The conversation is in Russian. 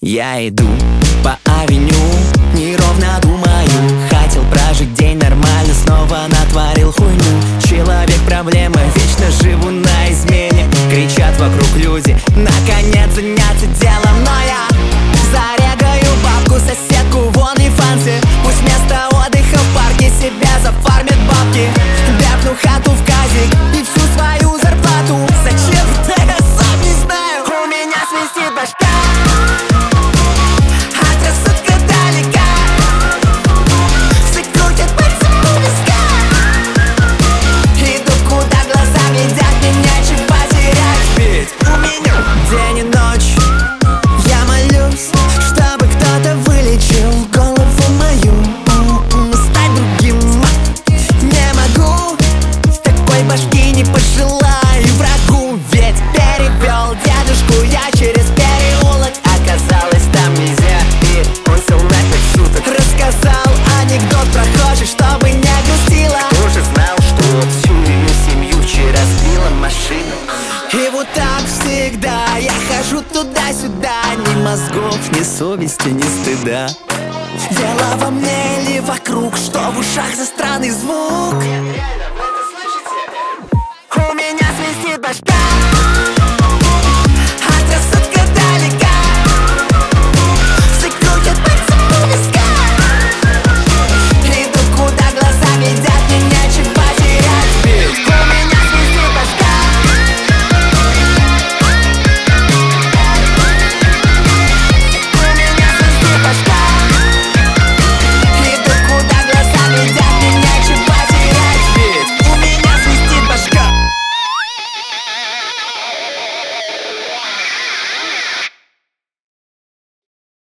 Я иду по авеню, неровно думаю. Хотел прожить день нормально, снова натворил хуйню. Человек проблема, вечно живу на измене. Кричат вокруг люди, наконец заняться делом. Но я зарегаю бабку, соседку, вон и фансы. Пусть вместо отдыха в парке себя зафармят бабки. Бяпну хату в казик и всю свою зарплату. Зачем? Да я сам не знаю. У меня свистит башка. День и ночь я молюсь, чтобы кто-то вылечил голову мою. Стать другим не могу, такой башки не пожелаю врагу. Ведь перевел дедушку я через переулок. Оказалось, там нельзя, и он сел на 5 суток. Рассказал анекдот прохожий, чтобы не грустила. Тоже знал, что всю мою семью вчера сбила машина. И вот так всегда я хожу туда-сюда. Ни мозгов, ни совести, ни стыда. Дело во мне или вокруг, что в ушах за странный звук. У меня свистит башка.